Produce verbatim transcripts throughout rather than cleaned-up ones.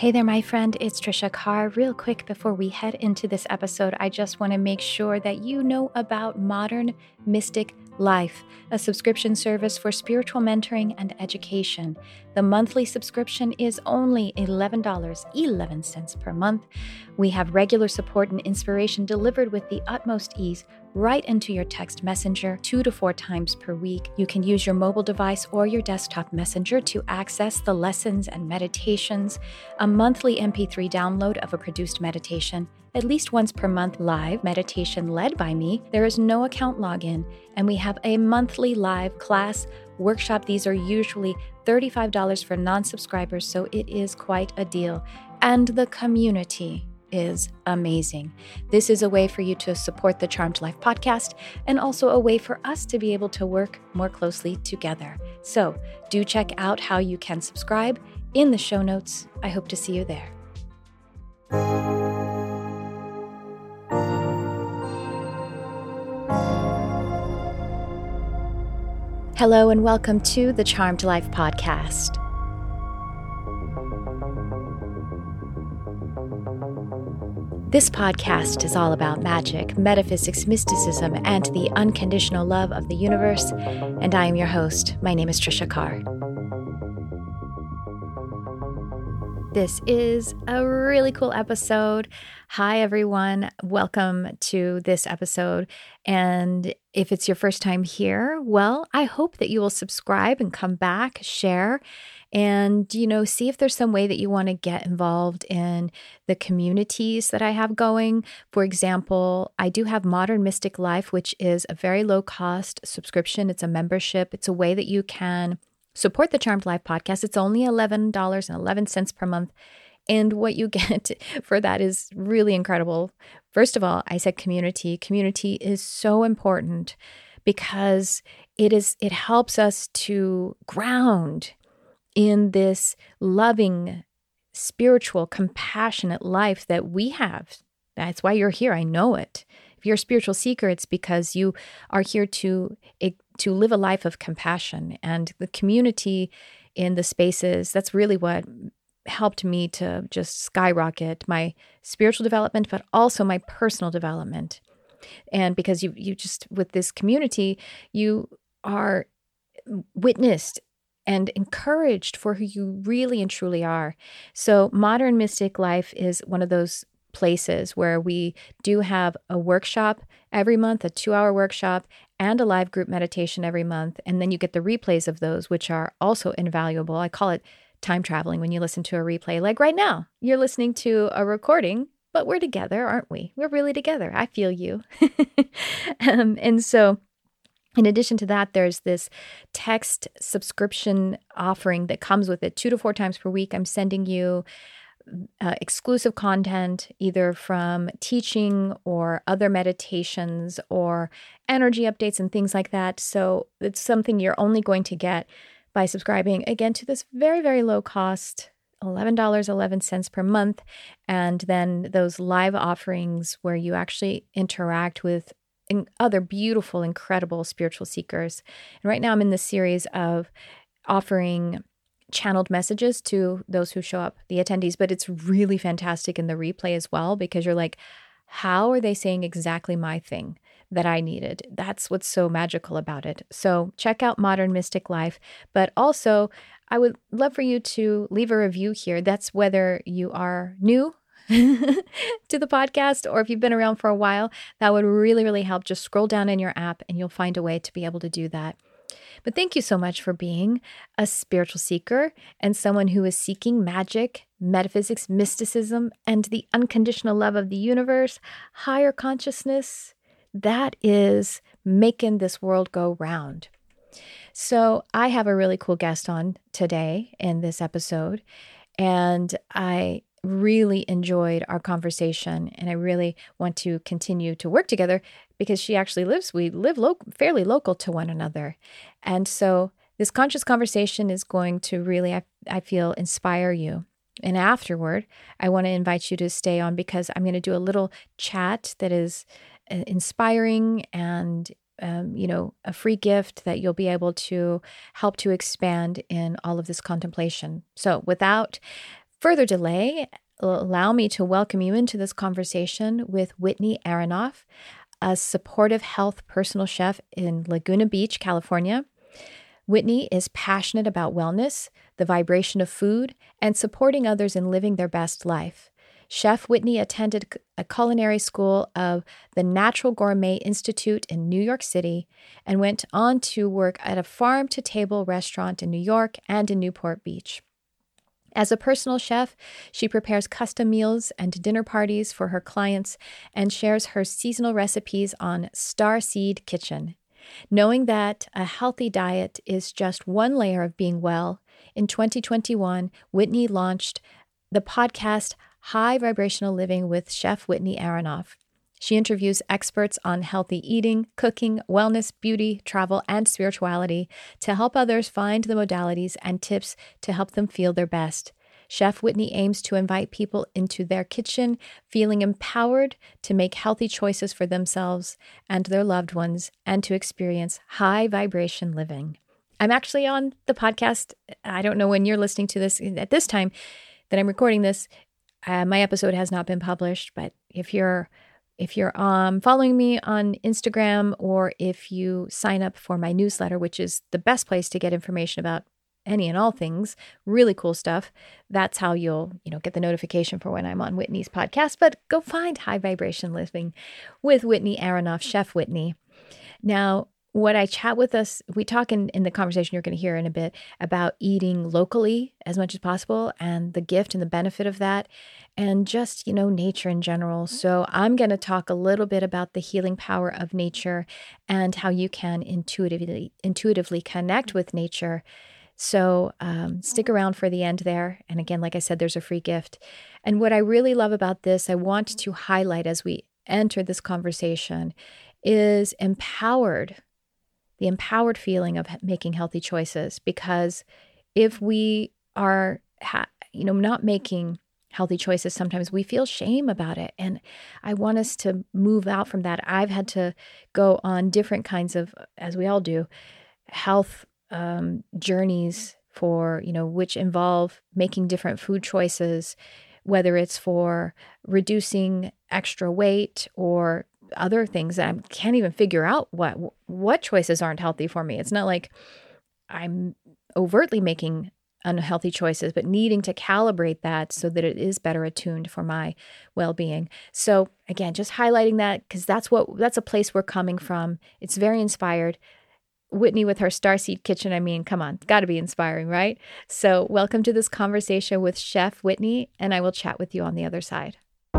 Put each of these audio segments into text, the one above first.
Hey there, my friend. It's Trisha Carr. Real quick before we head into this episode, I just want to make sure that you know about Modern Mystic Life, a subscription service for spiritual mentoring and education. The monthly subscription is only eleven dollars and eleven cents per month. We have regular support and inspiration delivered with the utmost ease right into your text messenger two to four times per week. You can use your mobile device or your desktop messenger to access the lessons and meditations, a monthly M P three download of a produced meditation, at least once per month live meditation led by me. There is no account login, and we have a monthly live class workshop. These are usually thirty-five dollars for non-subscribers, so it is quite a deal. And the community is amazing. This is a way for you to support the Charmed Life podcast and also a way for us to be able to work more closely together. So do check out how you can subscribe in the show notes. I hope to see you there. Hello and welcome to the Charmed Life podcast. This podcast is all about magic, metaphysics, mysticism, and the unconditional love of the universe, and I am your host. My name is Trisha Carr. This is a really cool episode. Hi, everyone. Welcome to this episode. And if it's your first time here, well, I hope that you will subscribe and come back, share, and, you know, see if there's some way that you want to get involved in the communities that I have going. For example, I do have Modern Mystic Life, which is a very low cost subscription. It's a membership. It's a way that you can support the Charmed Life podcast. It's only eleven dollars and eleven cents per month. And what you get for that is really incredible. First of all, I said community. Community is so important because it is it helps us to ground in this loving, spiritual, compassionate life that we have. That's why you're here. I know it. If you're a spiritual seeker, it's because you are here to to live a life of compassion. And the community in the spaces, that's really what helped me to just skyrocket my spiritual development, but also my personal development. And because you you just, with this community, you are witnessed and encouraged for who you really and truly are. So Modern Mystic Life is one of those places where we do have a workshop every month, a two-hour workshop, and a live group meditation every month. And then you get the replays of those, which are also invaluable. I call it time traveling when you listen to a replay. Like right now, you're listening to a recording, but we're together, aren't we? We're really together. I feel you. um, and so in addition to that, there's this text subscription offering that comes with it. Two to four times per week, I'm sending you uh, exclusive content, either from teaching or other meditations or energy updates and things like that. So it's something you're only going to get by subscribing, again, to this very, very low cost, eleven dollars and eleven cents per month. And then those live offerings where you actually interact with other beautiful, incredible spiritual seekers. And right now I'm in this series of offering channeled messages to those who show up, the attendees, but it's really fantastic in the replay as well, because you're like, how are they saying exactly my thing that I needed? That's what's so magical about it. So check out Modern Mystic Life, but also I would love for you to leave a review here. That's whether you are new to the podcast, or if you've been around for a while, that would really, really help. Just scroll down in your app and you'll find a way to be able to do that. But thank you so much for being a spiritual seeker and someone who is seeking magic, metaphysics, mysticism, and the unconditional love of the universe, higher consciousness. That is making this world go round. So I have a really cool guest on today in this episode, and I really enjoyed our conversation, and I really want to continue to work together because she actually lives, we live lo- fairly local to one another. And so this conscious conversation is going to really, I, I feel, inspire you. And afterward, I want to invite you to stay on because I'm going to do a little chat that is uh, inspiring and Um, you know, a free gift that you'll be able to help to expand in all of this contemplation. So without further delay, allow me to welcome you into this conversation with Whitney Aronoff, a supportive health personal chef in Laguna Beach, California. Whitney is passionate about wellness, the vibration of food, and supporting others in living their best life. Chef Whitney attended a culinary school of the Natural Gourmet Institute in New York City and went on to work at a farm-to-table restaurant in New York and in Newport Beach. As a personal chef, she prepares custom meals and dinner parties for her clients and shares her seasonal recipes on Starseed Kitchen. Knowing that a healthy diet is just one layer of being well, in twenty twenty-one, Whitney launched the podcast High Vibrational Living with Chef Whitney Aronoff. She interviews experts on healthy eating, cooking, wellness, beauty, travel, and spirituality to help others find the modalities and tips to help them feel their best. Chef Whitney aims to invite people into their kitchen, feeling empowered to make healthy choices for themselves and their loved ones, and to experience high vibration living. I'm actually on the podcast. I don't know when you're listening to this at this time that I'm recording this. Uh, my episode has not been published, but if you're if you're um, following me on Instagram, or if you sign up for my newsletter, which is the best place to get information about any and all things, really cool stuff, that's how you'll, you know, get the notification for when I'm on Whitney's podcast. But go find High Vibration Living with Whitney Aronoff, Chef Whitney. Now, what I chat with us, we talk in, in the conversation you're going to hear in a bit about eating locally as much as possible and the gift and the benefit of that, and just, you know, nature in general. So I'm going to talk a little bit about the healing power of nature and how you can intuitively intuitively connect with nature. So um, stick around for the end there. And again, like I said, there's a free gift. And what I really love about this, I want to highlight as we enter this conversation, is empowered. The empowered feeling of making healthy choices, because if we are, ha- you know, not making healthy choices, sometimes we feel shame about it. And I want us to move out from that. I've had to go on different kinds of, as we all do, health um, journeys for, you know, which involve making different food choices, whether it's for reducing extra weight or other things that I can't even figure out what what choices aren't healthy for me. It's not like I'm overtly making unhealthy choices, but needing to calibrate that so that it is better attuned for my well-being. So again, just highlighting that, because that's what that's a place we're coming from. It's very inspired. Whitney with her Starseed Kitchen, I mean, come on, got to be inspiring, right? So welcome to this conversation with Chef Whitney, and I will chat with you on the other side.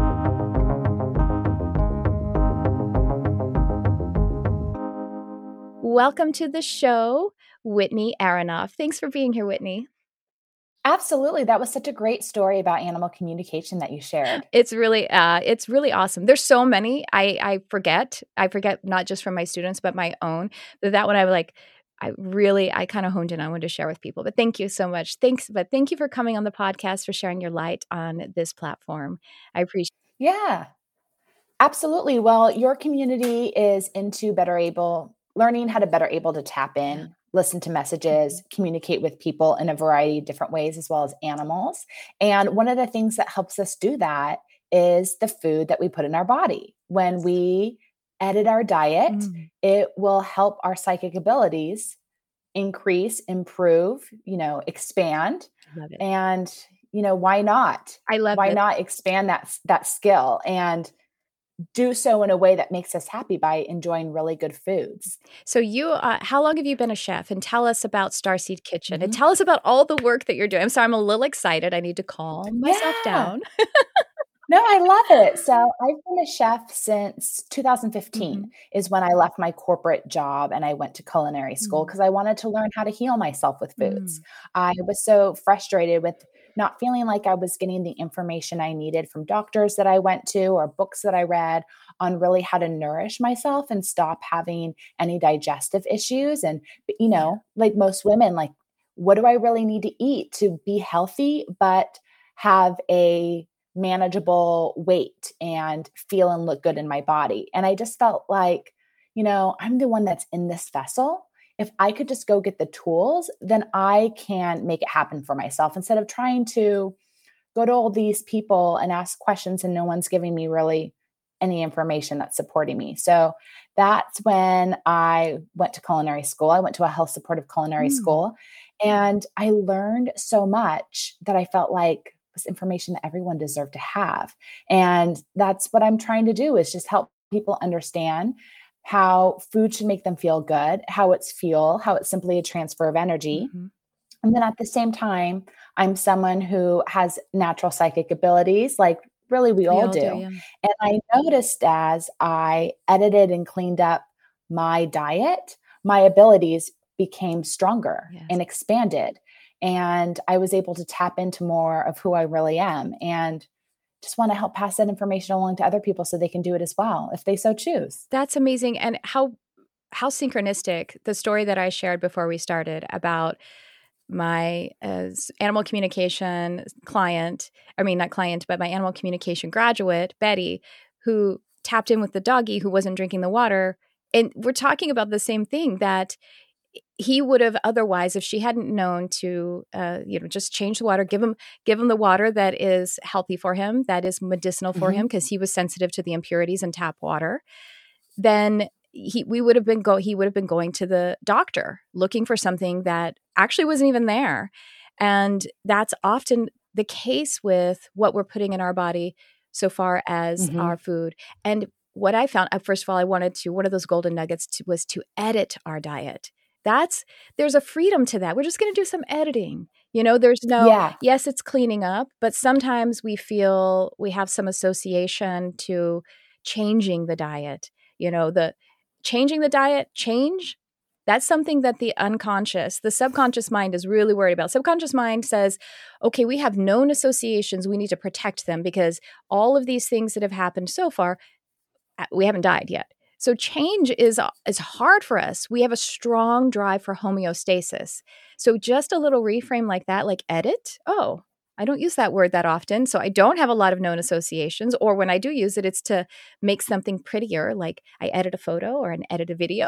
Welcome to the show, Whitney Aronoff. Thanks for being here, Whitney. Absolutely. That was such a great story about animal communication that you shared. It's really, uh, it's really awesome. There's so many. I, I forget. I forget not just from my students, but my own. But that one, I like. I really, I kind of honed in on wanted to share with people. But thank you so much. Thanks. But thank you for coming on the podcast, for sharing your light on this platform. I appreciate. Yeah, absolutely. Well, your community is into better able learning how to better able to tap in, yeah. listen to messages, mm-hmm. communicate with people in a variety of different ways, as well as animals. And one of the things that helps us do that is the food that we put in our body. When we edit our diet, mm. it will help our psychic abilities increase, improve, you know, expand. Love it. And, you know, why not? I love Why it. not expand that, that skill and do so in a way that makes us happy by enjoying really good foods. So you, uh, how long have you been a chef? And tell us about Starseed Kitchen, mm-hmm. and tell us about all the work that you're doing. I'm sorry, I'm a little excited. I need to calm myself yeah. down. No, I love it. So I've been a chef since two thousand fifteen mm-hmm. is when I left my corporate job and I went to culinary school because mm-hmm. I wanted to learn how to heal myself with foods. Mm-hmm. I was so frustrated with not feeling like I was getting the information I needed from doctors that I went to or books that I read on really how to nourish myself and stop having any digestive issues. And, you know, like most women, like, what do I really need to eat to be healthy, but have a manageable weight and feel and look good in my body? And I just felt like, you know, I'm the one that's in this vessel. If I could just go get the tools, then I can make it happen for myself instead of trying to go to all these people and ask questions and no one's giving me really any information that's supporting me. So that's when I went to culinary school. I went to a health supportive culinary mm. school, and I learned so much that I felt like was information that everyone deserved to have. And that's what I'm trying to do, is just help people understand how food should make them feel good, how it's fuel, how it's simply a transfer of energy. Mm-hmm. And then at the same time, I'm someone who has natural psychic abilities, like really we, we all, all do. do yeah. And I noticed as I edited and cleaned up my diet, my abilities became stronger yes. and expanded. And I was able to tap into more of who I really am, and just want to help pass that information along to other people so they can do it as well, if they so choose. That's amazing. And how, how synchronistic the story that I shared before we started about my uh, animal communication client, I mean, not client, but my animal communication graduate, Betty, who tapped in with the doggy who wasn't drinking the water. And we're talking about the same thing, that he would have otherwise, if she hadn't known to, uh, you know, just change the water, give him, give him the water that is healthy for him, that is medicinal for mm-hmm. him, because he was sensitive to the impurities in tap water, then he, we would have been go, he would have been going to the doctor looking for something that actually wasn't even there. And that's often the case with what we're putting in our body so far as mm-hmm. our food. And what I found, first of all, I wanted to, one of those golden nuggets to, was to edit our diet. That's, there's a freedom to that. We're just going to do some editing. You know, there's no, yeah. yes, it's cleaning up, but sometimes we feel we have some association to changing the diet. You know, the changing the diet, change, that's something that the unconscious, the subconscious mind is really worried about. Subconscious mind says, okay, we have known associations. We need to protect them because all of these things that have happened so far, we haven't died yet. So change is, is hard for us. We have a strong drive for homeostasis. So just a little reframe like that, like edit. Oh, I don't use that word that often. So I don't have a lot of known associations. Or when I do use it, it's to make something prettier. Like I edit a photo or an edit a video.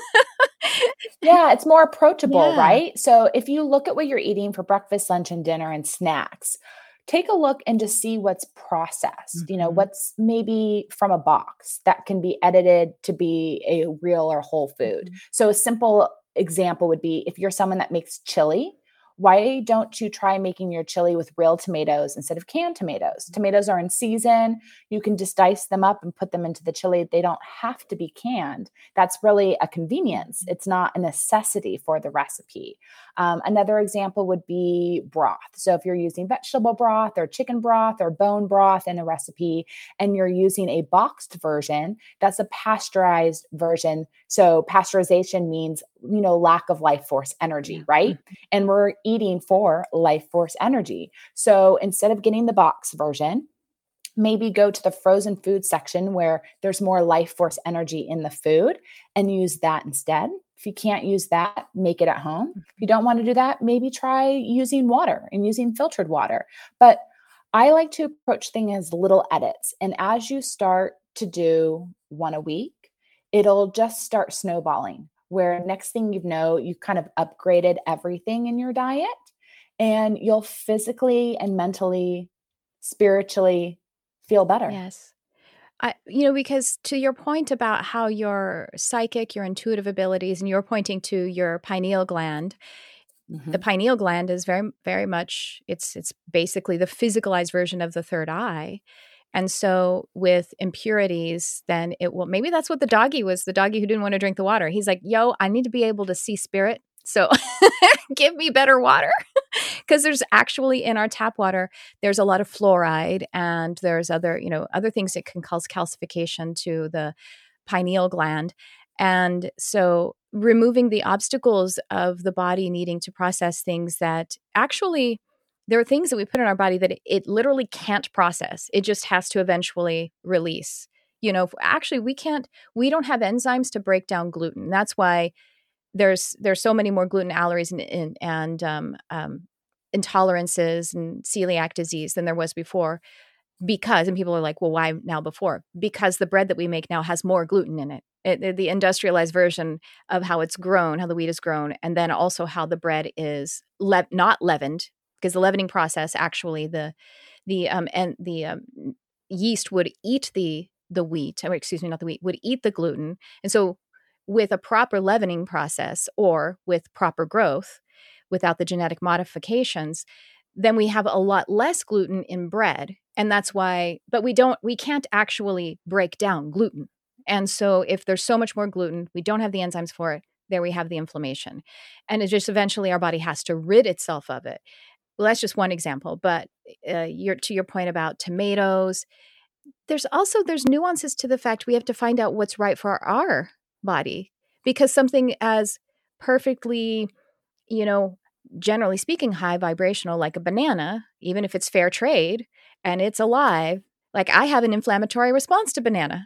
Yeah, it's more approachable, yeah. right? So if you look at what you're eating for breakfast, lunch, and dinner and snacks, take a look and just see what's processed, mm-hmm. you know, what's maybe from a box that can be edited to be a real or whole food. Mm-hmm. So a simple example would be if you're someone that makes chili, why don't you try making your chili with real tomatoes instead of canned tomatoes? Tomatoes are in season. You can just dice them up and put them into the chili. They don't have to be canned. That's really a convenience. It's not a necessity for the recipe. Um, another example would be broth. So if you're using vegetable broth or chicken broth or bone broth in a recipe, and you're using a boxed version, that's a pasteurized version. So pasteurization means, you know, lack of life force energy, right? And we're eating for life force energy. So instead of getting the box version, maybe go to the frozen food section where there's more life force energy in the food and use that instead. If you can't use that, make it at home. If you don't want to do that, maybe try using water and using filtered water. But I like to approach things as little edits. And as you start to do one a week, it'll just start snowballing, where next thing you know, you kind of upgraded everything in your diet, and you'll physically and mentally, spiritually feel better. Yes. I, you know, because to your point about how your psychic, your intuitive abilities, and you're pointing to your pineal gland, mm-hmm. the pineal gland is very, very much, it's, it's basically the physicalized version of the third eye. And so with impurities, then it will, maybe that's what the doggy was, the doggy who didn't want to drink the water. He's like, yo, I need to be able to see spirit. So give me better water. Because there's actually in our tap water, there's a lot of fluoride, and there's other, you know, other things that can cause calcification to the pineal gland. And so removing the obstacles of the body needing to process things that actually, there are things that we put in our body that it, it literally can't process. It just has to eventually release. You know, actually we can't, we don't have enzymes to break down gluten. That's why there's, there's so many more gluten allergies and, and, and um, um, intolerances and celiac disease than there was before, because, and people are like, well, why now before? Because the bread that we make now has more gluten in it. It, the industrialized version of how it's grown, how the wheat is grown, and then also how the bread is le- not leavened, because the leavening process, actually, the the um and the um, yeast would eat the the wheat, or excuse me, not the wheat, would eat the gluten. And so with a proper leavening process or with proper growth without the genetic modifications, then we have a lot less gluten in bread. And that's why, but we don't, we can't actually break down gluten. And so if there's so much more gluten, we don't have the enzymes for it, there we have the inflammation. And it just eventually our body has to rid itself of it. Well, that's just one example, but uh, you're, to your point about tomatoes, there's also, there's nuances to the fact we have to find out what's right for our body, because something as perfectly, you know, generally speaking, high vibrational, like a banana, even if it's fair trade and it's alive, like I have an inflammatory response to banana.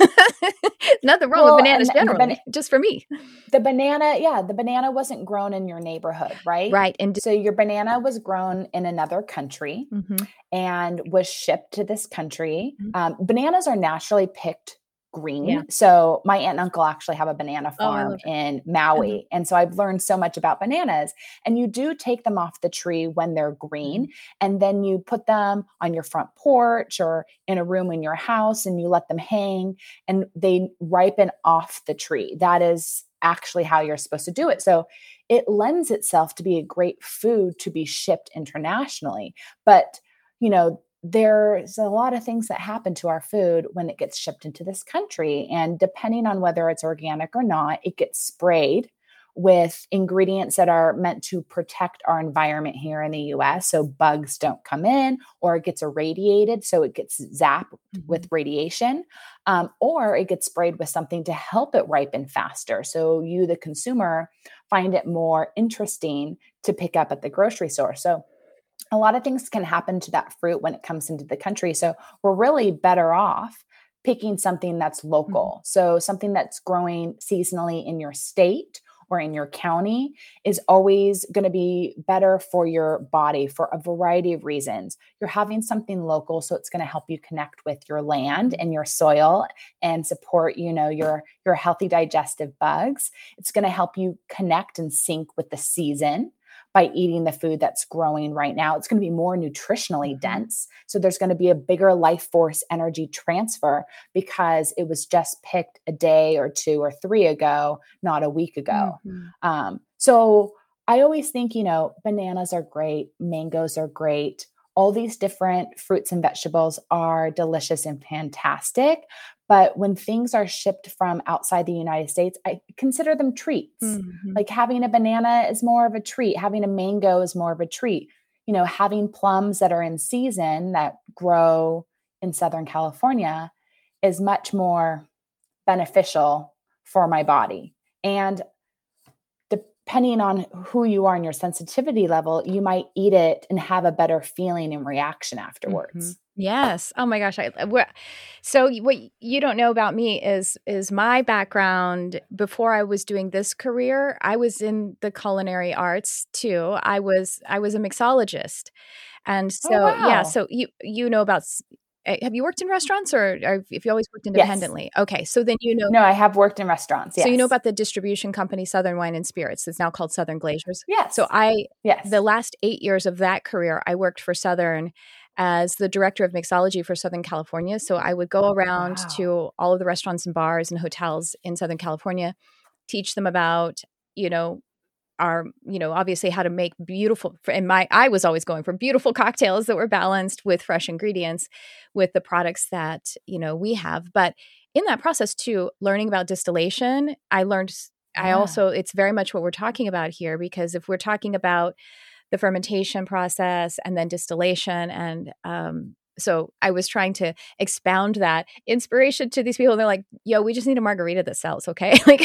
Nothing wrong Well, with bananas and the generally, bana- just for me. The banana, yeah, the banana wasn't grown in your neighborhood, right? Right. And So your banana was grown in another country mm-hmm. and was shipped to this country. Mm-hmm. Um, bananas are naturally picked green. Yeah. So my aunt and uncle actually have a banana Oh, I farm love it. in Maui. Mhm. And so I've learned so much about bananas. And you do take them off the tree when they're green, and then you put them on your front porch or in a room in your house and you let them hang and they ripen off the tree. That is actually how you're supposed to do it. So it lends itself to be a great food to be shipped internationally. But, you know, there's a lot of things that happen to our food when it gets shipped into this country. And depending on whether it's organic or not, it gets sprayed with ingredients that are meant to protect our environment here in the U S so bugs don't come in, or it gets irradiated, so it gets zapped mm-hmm. with radiation, um, or it gets sprayed with something to help it ripen faster. So you, the consumer, find it more interesting to pick up at the grocery store. So a lot of things can happen to that fruit when it comes into the country. So we're really better off picking something that's local. Mm-hmm. So something that's growing seasonally in your state or in your county is always going to be better for your body for a variety of reasons. You're having something local, so it's going to help you connect with your land and your soil and support, you know, your, your healthy digestive bugs. It's going to help you connect and sync with the season by eating the food that's growing right now. It's going to be more nutritionally dense. So there's going to be a bigger life force energy transfer because it was just picked a day or two or three ago, not a week ago. Mm-hmm. Um, so I always think, you know, bananas are great. Mangoes are great. All these different fruits and vegetables are delicious and fantastic. But when things are shipped from outside the United States, I consider them treats. Mm-hmm. Like having a banana is more of a treat. Having a mango is more of a treat. You know, having plums that are in season that grow in Southern California is much more beneficial for my body. And depending on who you are and your sensitivity level, you might eat it and have a better feeling and reaction afterwards. Mm-hmm. Yes. Oh my gosh. I, so what you don't know about me is, is my background. Before I was doing this career, I was in the culinary arts too. I was, I was a mixologist. And so, oh, wow. yeah, so you, you know about, have you worked in restaurants or, or if you always worked independently? Yes. Okay. So then, you know, no, I have worked in restaurants. Yes. So you know about the distribution company, Southern Wine and Spirits. It's now called Southern Glazers. Yes. So I, yes. the last eight years of that career, I worked for Southern as the director of mixology for Southern California. So I would go around wow. to all of the restaurants and bars and hotels in Southern California, teach them about, you know, our, you know, obviously how to make beautiful, and my, I was always going for beautiful cocktails that were balanced with fresh ingredients with the products that, you know, we have. But in that process too, learning about distillation, I learned, yeah. I also, it's very much what we're talking about here, because if we're talking about the fermentation process and then distillation. And um, so I was trying to expound that inspiration to these people. And they're like, yo, we just need a margarita that sells. Okay. Like,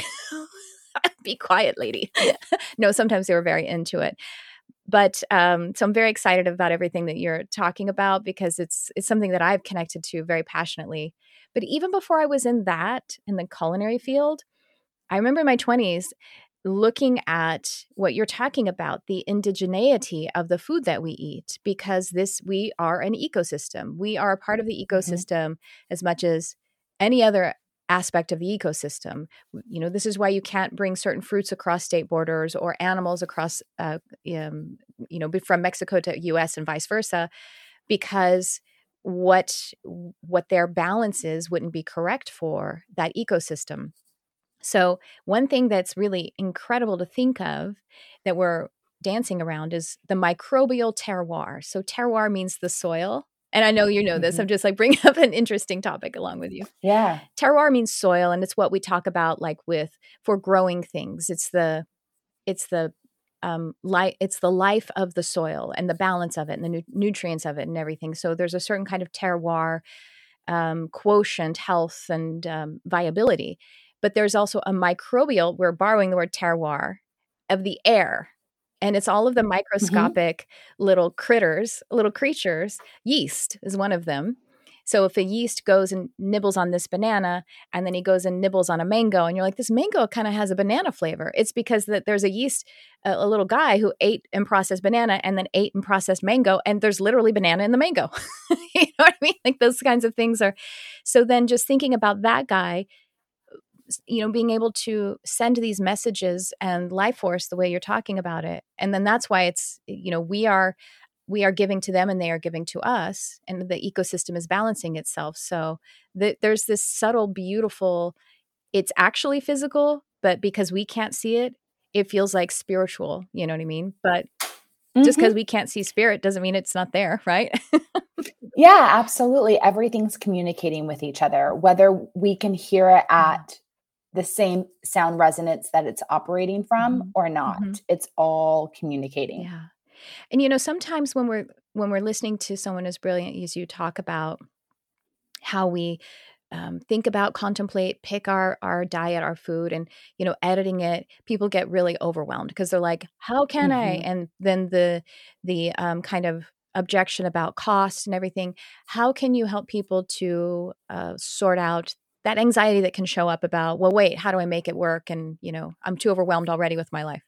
be quiet, lady. No, sometimes they were very into it. But um, so I'm very excited about everything that you're talking about, because it's it's something that I've connected to very passionately. But even before I was in that, in the culinary field, I remember in my twenties looking at what you're talking about, the indigeneity of the food that we eat, because this, we are an ecosystem. We are a part of the ecosystem mm-hmm. as much as any other aspect of the ecosystem. You know, this is why you can't bring certain fruits across state borders or animals across, uh, um, you know, from Mexico to U S and vice versa, because what what their balance is wouldn't be correct for that ecosystem. So one thing that's really incredible to think of that we're dancing around is the microbial terroir. So terroir means the soil. And I know you know this. Mm-hmm. I'm just like bringing up an interesting topic along with you. Yeah. Terroir means soil, and it's what we talk about like with for growing things. It's the it's the um light it's the life of the soil and the balance of it and the nu- nutrients of it and everything. So there's a certain kind of terroir um, quotient, health, and um, viability. But there's also a microbial, we're borrowing the word terroir, of the air. And it's all of the microscopic mm-hmm. little critters, little creatures. Yeast is one of them. So if a yeast goes and nibbles on this banana, and then he goes and nibbles on a mango, and you're like, this mango kind of has a banana flavor. It's because that there's a yeast, a, a little guy who ate and processed banana and then ate and processed mango, and there's literally banana in the mango. You know what I mean? Like those kinds of things are. So then just thinking about that guy, you know, being able to send these messages and life force the way you're talking about it. And then that's why it's, you know, we are we are giving to them and they are giving to us, and the ecosystem is balancing itself. So th- there's this subtle, beautiful, it's actually physical, but because we can't see it, it feels like spiritual. You know what I mean? But mm-hmm. just because we can't see spirit doesn't mean it's not there, right? Yeah, absolutely. Everything's communicating with each other, whether we can hear it at the same sound resonance that it's operating from mm-hmm. or not. Mm-hmm. It's all communicating. Yeah. And, you know, sometimes when we're when we're listening to someone as brilliant as you talk about how we um, think about, contemplate, pick our our diet, our food, and, you know, editing it, people get really overwhelmed because they're like, how can mm-hmm. I? And then the the um, kind of objection about cost and everything. How can you help people to uh, sort out that anxiety that can show up about, well, wait, how do I make it work? And, you know, I'm too overwhelmed already with my life.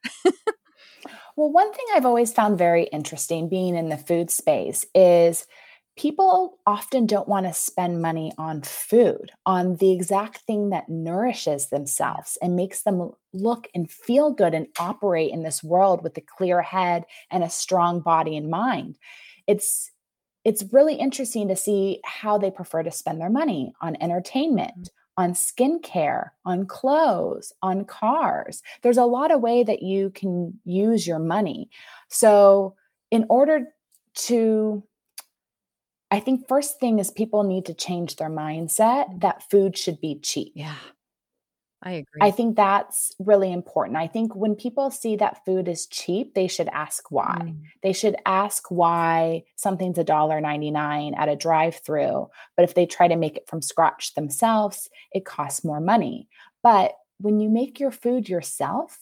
Well, one thing I've always found very interesting being in the food space is people often don't want to spend money on food, on the exact thing that nourishes themselves and makes them look and feel good and operate in this world with a clear head and a strong body and mind. It's it's really interesting to see how they prefer to spend their money on entertainment, on skincare, on clothes, on cars. There's a lot of way that you can use your money. So in order to, I think first thing is people need to change their mindset that food should be cheap. Yeah, I agree. I think that's really important. I think when people see that food is cheap, they should ask why. Mm. They should ask why something's one dollar and ninety-nine cents at a drive-through, but if they try to make it from scratch themselves, it costs more money. But when you make your food yourself,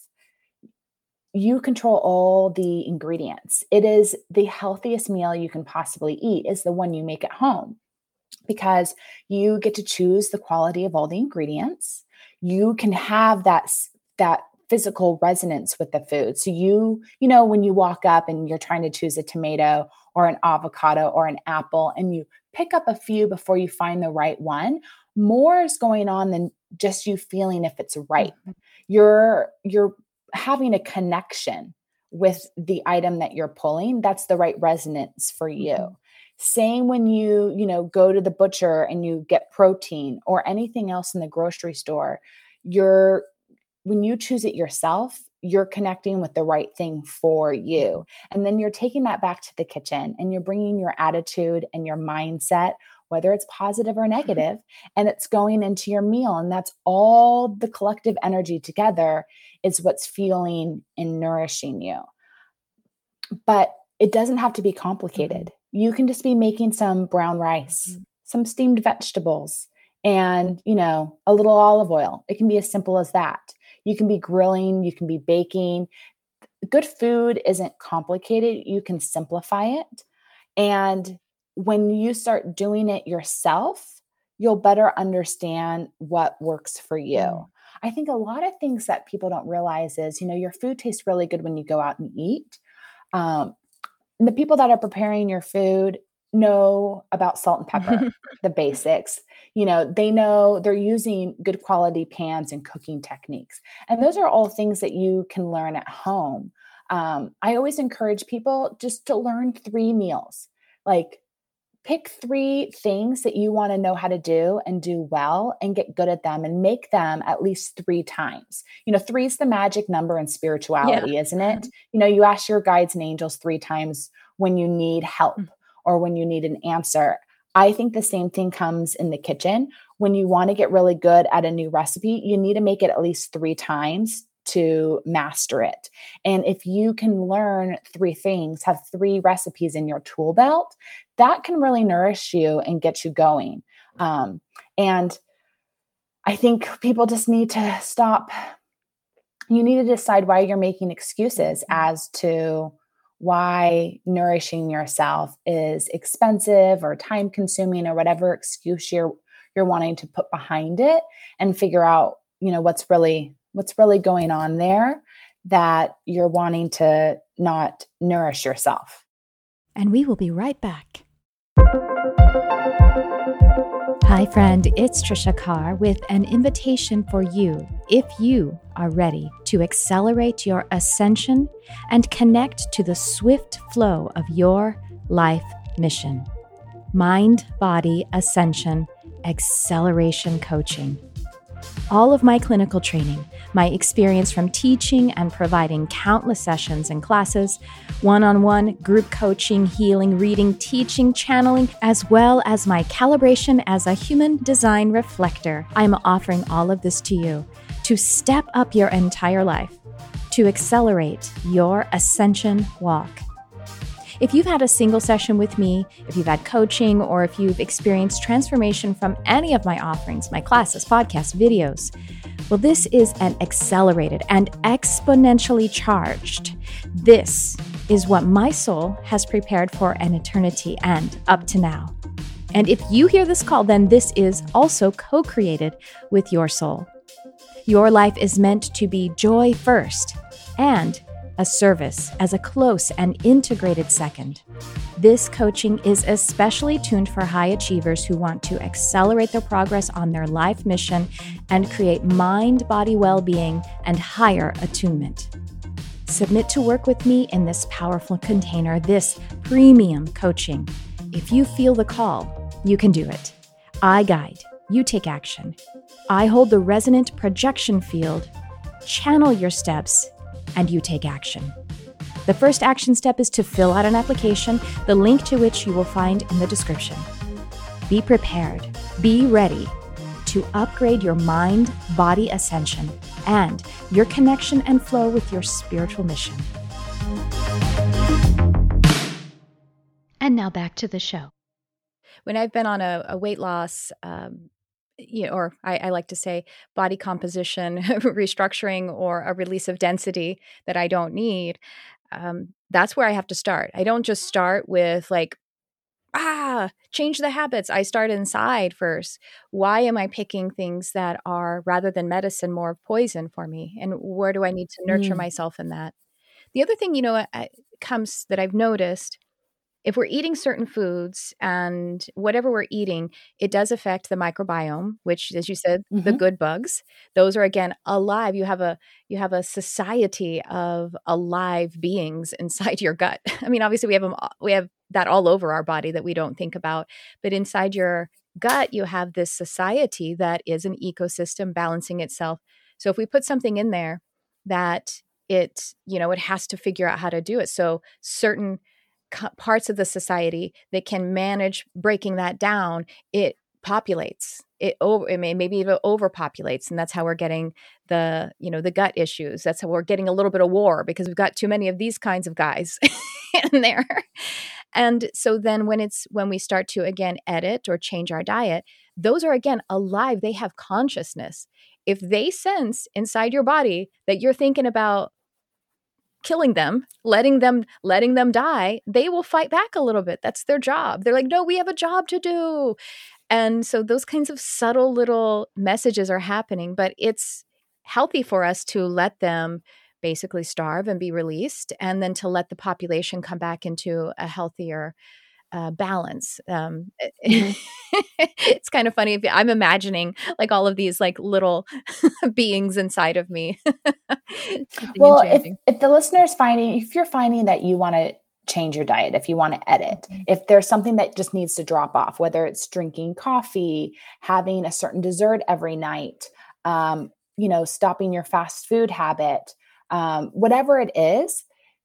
you control all the ingredients. It is the healthiest meal you can possibly eat is the one you make at home, because you get to choose the quality of all the ingredients. You can have that, that physical resonance with the food. So you, you know, when you walk up and you're trying to choose a tomato or an avocado or an apple, and you pick up a few before you find the right one, more is going on than just you feeling if it's right. Mm-hmm. You're, you're having a connection with the item that you're pulling. That's the right resonance for you. Mm-hmm. Same when you, you know, go to the butcher and you get protein or anything else in the grocery store, you're, when you choose it yourself, you're connecting with the right thing for you. And then you're taking that back to the kitchen and you're bringing your attitude and your mindset, whether it's positive or negative, and it's going into your meal. And that's all the collective energy together is what's fueling and nourishing you. But it doesn't have to be complicated. Mm-hmm. You can just be making some brown rice, mm-hmm. some steamed vegetables, and, you know, a little olive oil. It can be as simple as that. You can be grilling, you can be baking. Good food isn't complicated. You can simplify it. And when you start doing it yourself, you'll better understand what works for you. Mm. I think a lot of things that people don't realize is, you know, your food tastes really good when you go out and eat. Um, and the people that are preparing your food know about salt and pepper, the basics. You know, they know they're using good quality pans and cooking techniques. And those are all things that you can learn at home. Um, I always encourage people just to learn three meals. Like, pick three things that you want to know how to do and do well and get good at them and make them at least three times. You know, three is the magic number in spirituality, Yeah. isn't it? You know, you ask your guides and angels three times when you need help or when you need an answer. I think the same thing comes in the kitchen. When you want to get really good at a new recipe, you need to make it at least three times to master it. And if you can learn three things, have three recipes in your tool belt, that can really nourish you and get you going. Um, and I think people just need to stop. You need to decide why you're making excuses as to why nourishing yourself is expensive or time consuming or whatever excuse you're you're wanting to put behind it, and figure out, you know, what's really what's really going on there that you're wanting to not nourish yourself. And we will be right back. Hi, friend. It's Trisha Carr with an invitation for you if you are ready to accelerate your ascension and connect to the swift flow of your life mission. Mind Body Ascension Acceleration Coaching. All of my clinical training, my experience from teaching and providing countless sessions and classes, one-on-one, group coaching, healing, reading, teaching, channeling, as well as my calibration as a human design reflector. I'm offering all of this to you to step up your entire life, to accelerate your ascension walk. If you've had a single session with me, if you've had coaching, or if you've experienced transformation from any of my offerings, my classes, podcasts, videos, well, this is an accelerated and exponentially charged. This is what my soul has prepared for an eternity and up to now. And if you hear this call, then this is also co-created with your soul. Your life is meant to be joy first and a service as a close and integrated second. This coaching is especially tuned for high achievers who want to accelerate their progress on their life mission and create mind-body well-being and higher attunement. Submit to work with me in this powerful container, this premium coaching. If you feel the call, you can do it. I guide, you take action. I hold the resonant projection field, channel your steps, and you take action. The first action step is to fill out an application, the link to which you will find in the description. Be prepared, be ready to upgrade your mind-body ascension and your connection and flow with your spiritual mission. And now back to the show. When I've been on a, a weight loss um, you know, or I, I like to say body composition restructuring or a release of density that I don't need, um, that's where I have to start. I don't just start with like, ah, change the habits. I start inside first. Why am I picking things that are, rather than medicine, more of poison for me? And where do I need to nurture Mm. myself in that? The other thing, you know, I, comes that I've noticed, if we're eating certain foods and whatever we're eating, it does affect the microbiome, which, as you said, mm-hmm. the good bugs. Those are, again, alive. You have a you have a society of alive beings inside your gut. I mean, obviously, we have them. We have that all over our body that we don't think about. But inside your gut, you have this society that is an ecosystem balancing itself. So if we put something in there that it, you know, it has to figure out how to do it. So certain parts of the society that can manage breaking that down, it populates it over, it may maybe even overpopulates. And that's how we're getting the, you know, the gut issues. That's how we're getting a little bit of war because we've got too many of these kinds of guys in there. And so then when it's, when we start to, again, edit or change our diet, those are, again, alive. They have consciousness. If they sense inside your body that you're thinking about killing them, letting them, letting them die, they will fight back a little bit. That's their job. They're like, no, we have a job to do. And so those kinds of subtle little messages are happening, but it's healthy for us to let them basically starve and be released, and then to let the population come back into a healthier uh, balance. Um, mm-hmm. It's kind of funny. If I'm imagining like all of these like little beings inside of me. Well, if, if the listener's finding, if you're finding that you want to change your diet, if you want to edit, Mhm. if there's something that just needs to drop off, whether it's drinking coffee, having a certain dessert every night, um, you know, stopping your fast food habit, um, whatever it is,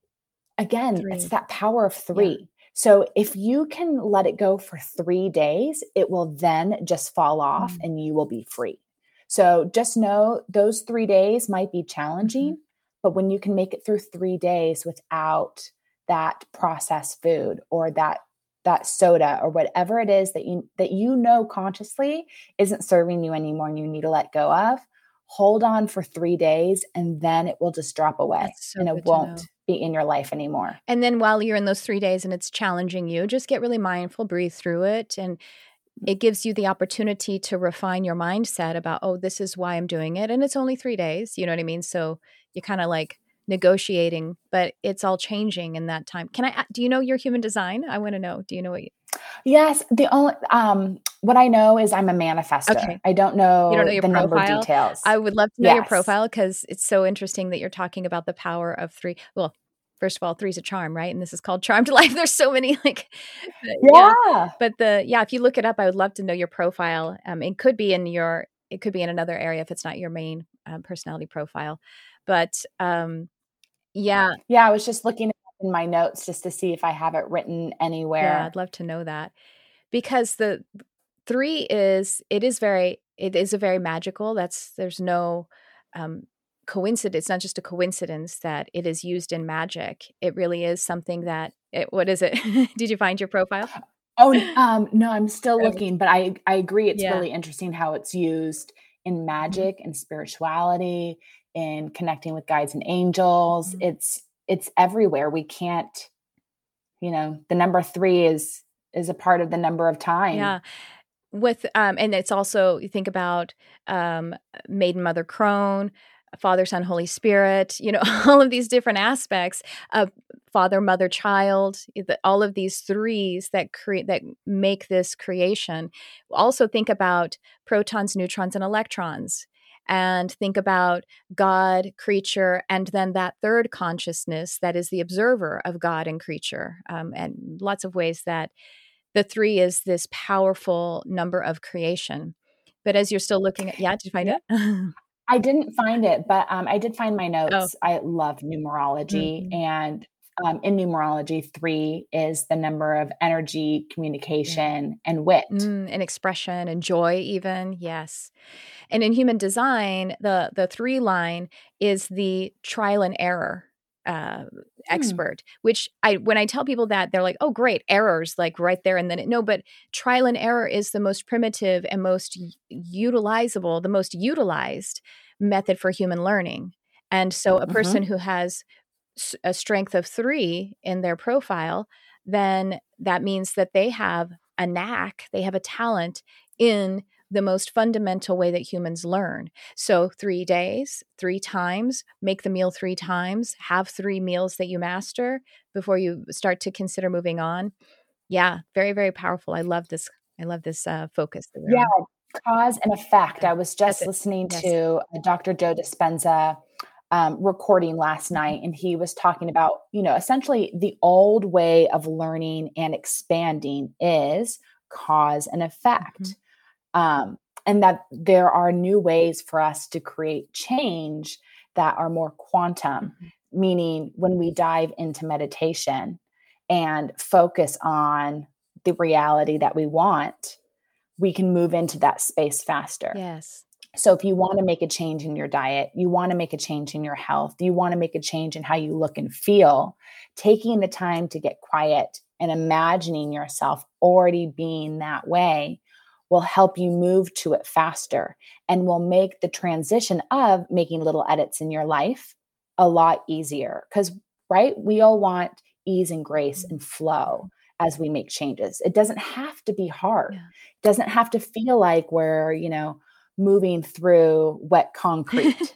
again, it's Three. that power of Yeah. three. So if you can let it go for three days, it will then just fall off Mm. and you will be free. So just know those three days might be Mhm. challenging, but when you can make it through three days without that processed food or that that soda or whatever it is that you that you know consciously isn't serving you anymore and you need to let go of, hold on for three days and then it will just drop away That's so and it good to know. won't be in your life anymore. And then while you're in those three days and it's challenging you, just get really mindful, breathe through it, and it gives you the opportunity to refine your mindset about, oh, this is why I'm doing it. And it's only three days. You know what I mean? So you're kind of like negotiating, but it's all changing in that time. Can I, do you know your human design? I want to know. Do you know what you, Yes, the only um what I know is I'm a manifester. Okay. I don't you don't know know your the number profile? details. I would love to know your Yes. profile because it's so interesting that you're talking about the power of three. Well, first of all, three's a charm, right? And this is called Charmed Life. There's so many like, yeah. Yeah. But the, yeah, if you look it up, I would love to know your profile. Um, it could be in your, it could be in another area if it's not your main um, personality profile. But um, yeah, Yeah, I was just looking it up in my notes just to see if I have it written yeah, anywhere. I'd love to know that because the three is, it is very, it is a very magical. That's, there's no um, coincidence. It's not just a coincidence that it is used in magic. It really is something that, it, what is it? Did you find your profile? Oh, um, no, I'm still Okay. looking, but I I agree it's Yeah. really interesting how it's used in Mhm. magic and spirituality, in connecting with guides and angels. Mhm. It's it's everywhere. We can't, you know, the number three is is a part of the number of time. Yeah. With um, and it's also, you think about um, Maiden Mother Crone, Father, Son, Holy Spirit, you know, all of these different aspects of Father, Mother, Child, the, all of these threes that create, that make this creation. Also think about protons, neutrons, and electrons. And think about God, creature, and then that third consciousness that is the observer of God and creature. Um, and lots of ways that the three is this powerful number of creation. But as you're still looking at, yeah, did you find Yeah. it? I didn't find it, but um, I did find my Oh. notes. I love numerology, Mhm. and um, in numerology, three is the number of energy, communication, and wit. Mm, and expression and joy even, yes. And in human design, the the three line is the trial and error uh, Hmm. expert, which I, when I tell people that, they're like, oh, great, errors, like right there. And then, it, no, but trial and error is the most primitive and most u- utilizable, the most utilized method for human learning. And so a person Mhm. who has s- a strength of three in their profile, then that means that they have a knack, they have a talent in the most fundamental way that humans learn. So three days, three times, make the meal three times, have three meals that you master before you start to consider moving on. Yeah, very, very powerful. I love this. I love this uh, focus that we're Yeah, on. cause and effect. Yeah, I was that's just it. listening Yes. to a Doctor Joe Dispenza um, recording last Mhm. night, and he was talking about, you know, essentially the old way of learning and expanding is cause and effect. Um, and that there are new ways for us to create change that are more quantum, Mhm. meaning when we dive into meditation and focus on the reality that we want, we can move into that space faster. Yes. So if you want to make a change in your diet, you want to make a change in your health, you want to make a change in how you look and feel, taking the time to get quiet and imagining yourself already being that way will help you move to it faster and will make the transition of making little edits in your life a lot easier. Because, right, we all want ease and grace and flow as we make changes. It doesn't have to be hard. Yeah. It doesn't have to feel like we're, you know, moving through wet concrete.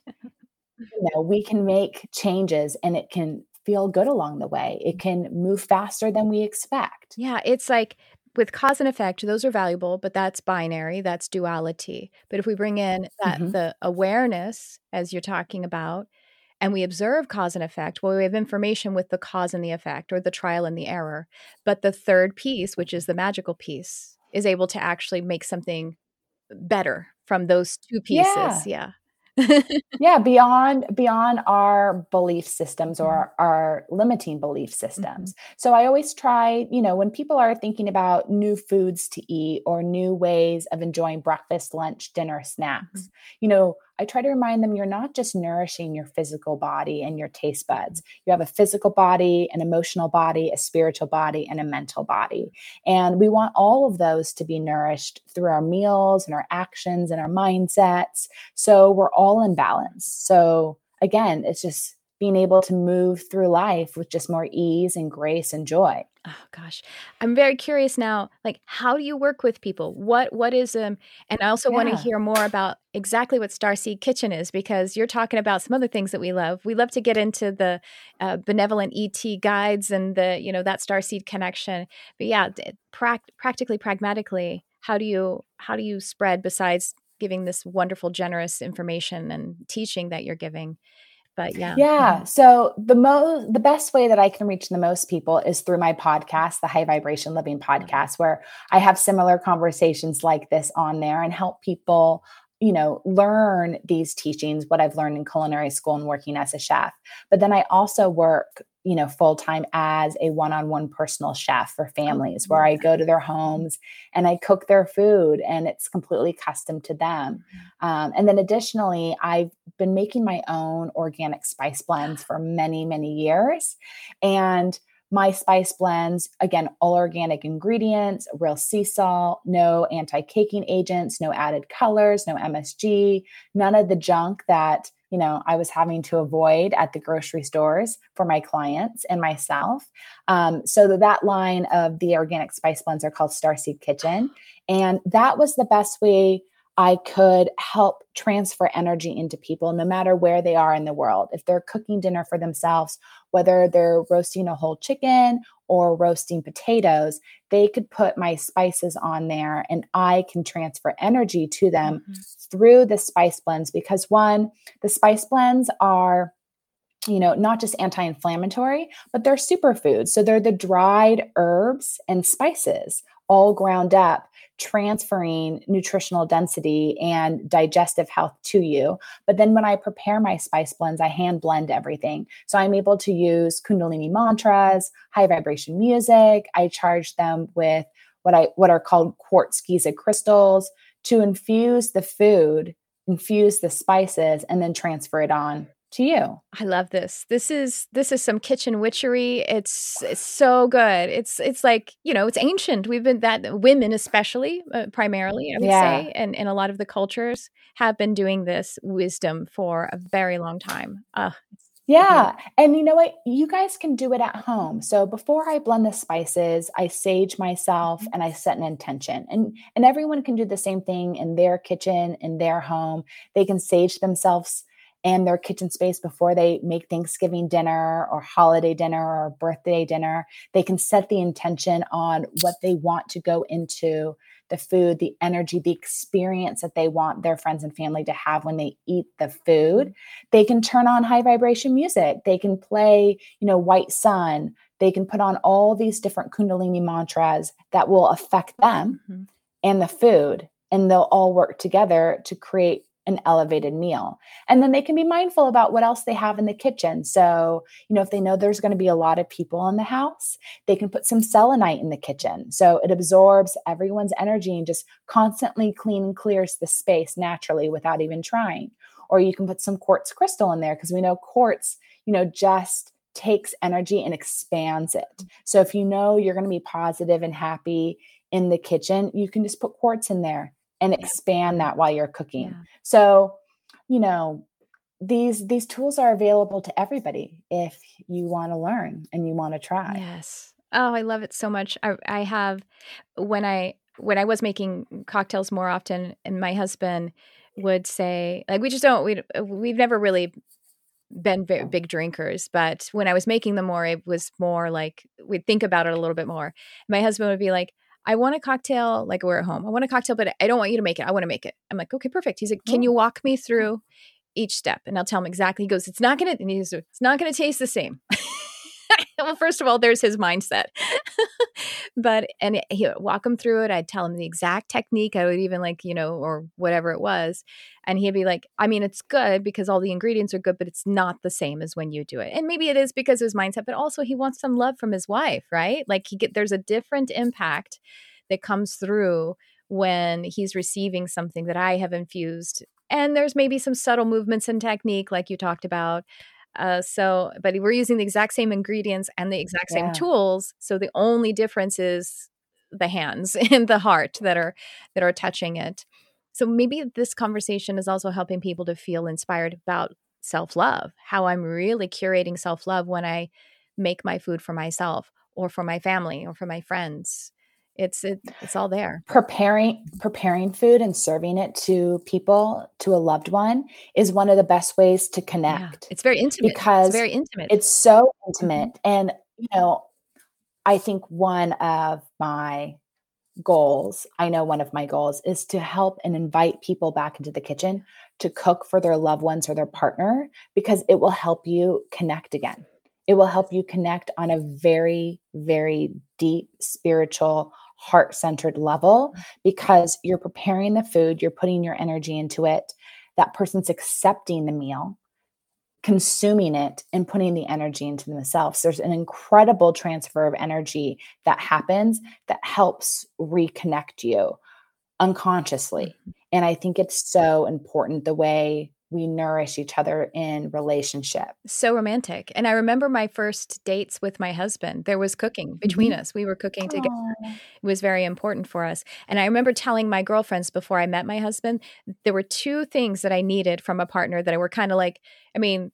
You know, we can make changes and it can feel good along the way. It can move faster than we expect. Yeah, it's like with cause and effect, those are valuable, but that's binary, that's duality. But if we bring in that Mhm. the awareness, as you're talking about, and we observe cause and effect, well, we have information with the cause and the effect, or the trial and the error. But the third piece, which is the magical piece, is able to actually make something better from those two pieces. Yeah. Yeah. Yeah, beyond beyond our belief systems Mhm. or our limiting belief Mhm. systems. So I always try, you know, when people are thinking about new foods to eat or new ways of enjoying breakfast, lunch, dinner, snacks, Mhm. you know, I try to remind them you're not just nourishing your physical body and your taste buds. You have a physical body, an emotional body, a spiritual body, and a mental body. And we want all of those to be nourished through our meals and our actions and our mindsets. So we're all in balance. So again, it's just being able to move through life with just more ease and grace and joy. Oh gosh. I'm very curious now, like, how do you work with people? What what is um and I also want to Yeah. hear more about exactly what Starseed Kitchen is, because you're talking about some other things that we love. We love to get into the uh, benevolent E T guides and the, you know, that Starseed connection. But yeah, d- prac- practically pragmatically, how do you how do you spread besides giving this wonderful generous information and teaching that you're giving? But yeah. Yeah. Mhm. So the most the best way that I can reach the most people is through my podcast, the High Vibration Living Love it. podcast, where I have similar conversations like this on there and help people, you know, learn these teachings, what I've learned in culinary school and working as a chef. But then I also work, you know, full time as a one-on-one personal chef for Oh, families where love I that. go to their Mhm. homes and I cook their food and it's completely custom to them. Mhm. Um, and then additionally, I've been making my own organic spice blends for many, many years. And my spice blends, again, all organic ingredients, real sea salt, no anti caking agents, no added colors, no M S G, none of the junk that, you know, I was having to avoid at the grocery stores for my clients and myself. Um, so that line of the organic spice blends are called Starseed Kitchen. And that was the best way I could help transfer energy into people no matter where they are in the world. If they're cooking dinner for themselves, whether they're roasting a whole chicken or roasting potatoes, they could put my spices on there and I can transfer energy to them Mhm. through the spice blends because one, the spice blends are, you know, not just anti-inflammatory, but they're superfoods. So they're the dried herbs and spices all ground up, transferring nutritional density and digestive health to you. But then when I prepare my spice blends, I hand blend everything. So I'm able to use Kundalini mantras, high vibration music. I charge them with what I what are called quartz Giza crystals to infuse the food, infuse the spices, and then transfer it on to you. I love this. This is this is some kitchen witchery. It's it's so good. It's it's like, you know, it's ancient. We've been that women especially, uh, primarily, I would Yeah. say, and and a lot of the cultures have been doing this wisdom for a very long time. Uh, it's so good. Yeah. And you know what? You guys can do it at home. So before I blend the spices, I sage myself Mhm. and I set an intention. And and everyone can do the same thing in their kitchen, in their home. They can sage themselves and their kitchen space before they make Thanksgiving dinner or holiday dinner or birthday dinner. They can set the intention on what they want to go into the food, the energy, the experience that they want their friends and family to have when they eat the food. Mhm. They can turn on high vibration music. They can play, you know, White Sun. They can put on all these different Kundalini mantras that will affect them Mhm. and the food, and they'll all work together to create an elevated meal. And then they can be mindful about what else they have in the kitchen. So, you know, if they know there's going to be a lot of people in the house, they can put some selenite in the kitchen. So it absorbs everyone's energy and just constantly clean and clears the space naturally without even trying. Or you can put some quartz crystal in there because we know quartz, you know, just takes energy and expands it. So if you know you're going to be positive and happy in the kitchen, you can just put quartz in there and Yeah. expand that while you're cooking. Yeah. So, you know, these these tools are available to everybody if you want to learn and you want to try. Yes. Oh, I love it so much. I I have when I when I was making cocktails more often, and my husband would say, like, we just don't we we've never really been very big drinkers, but when I was making them more, it was more like we'd think about it a little bit more. My husband would be like, I want a cocktail, like we're at home. I want a cocktail, but I don't want you to make it. I want to make it. I'm like, okay, perfect. He's like, can you Oh, walk me through? each step. And I'll tell him exactly. He goes, it's not going to, it's not going to taste the same. Well, first of all, there's his mindset. But, and he would walk him through it. I'd tell him the exact technique. I would even like, you know, or whatever it was. And he'd be like, I mean, it's good because all the ingredients are good, but it's not the same as when you do it. And maybe it is because of his mindset, but also he wants some love from his wife, right? Like he get, there's a different impact that comes through when he's receiving something that I have infused. And there's maybe some subtle movements and technique like you talked about. Uh, so, but we're using the exact same ingredients and the exact same Yeah. tools. So the only difference is the hands and the heart that are, that are touching it. So maybe this conversation is also helping people to feel inspired about self-love, how I'm really curating self-love when I make my food for myself or for my family or for my friends. It's, it, it's all there. Preparing, preparing food and serving it to people, to a loved one, is one of the best ways to connect. Yeah. It's very intimate. Because it's very intimate. It's so intimate. Mm-hmm. And, you know, I think one of my goals, I know one of my goals is to help and invite people back into the kitchen to cook for their loved ones or their partner, because it will help you connect again. It will help you connect on a very, very deep, spiritual, heart-centered level, because you're preparing the food, you're putting your energy into it. That person's accepting the meal, consuming it, and putting the energy into themselves. There's an incredible transfer of energy that happens that helps reconnect you unconsciously. And I think it's so important the way we nourish each other in relationship. So romantic. And I remember my first dates with my husband. There was cooking between mm-hmm. us. We were cooking together. Aww. It was very important for us. And I remember telling my girlfriends before I met my husband, there were two things that I needed from a partner that I were kind of like, I mean,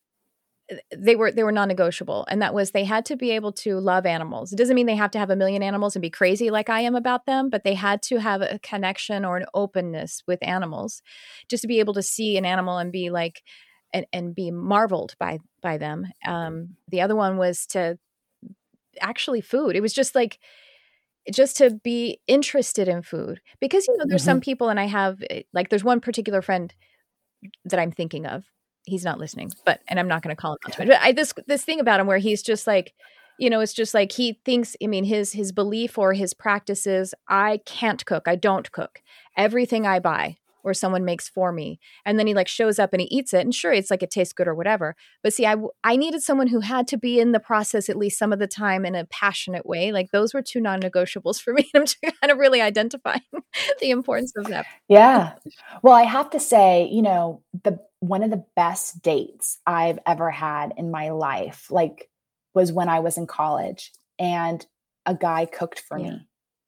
they were they were non-negotiable. And that was they had to be able to love animals. It doesn't mean they have to have a million animals and be crazy like I am about them, but they had to have a connection or an openness with animals, just to be able to see an animal and be like, and, and be marveled by by them. Um, the other one was to actually food. It was just like, just to be interested in food. Because, you know, there's mm-hmm. some people, and I have, like, there's one particular friend that I'm thinking of. He's not listening, but, and I'm not going to call him out to it. But I, this, this thing about him where he's just like, you know, it's just like, he thinks, I mean, his, his belief or his practices, I can't cook. I don't cook. Everything I buy or someone makes for me. And then he like shows up and he eats it. And sure, it's like, it tastes good or whatever. But see, I, I needed someone who had to be in the process at least some of the time in a passionate way. Like those were two non-negotiables for me. I'm just kind of really identifying the importance of that. Yeah. Well, I have to say, you know, the, one of the best dates I've ever had in my life, like, was when I was in college and a guy cooked for yeah. me.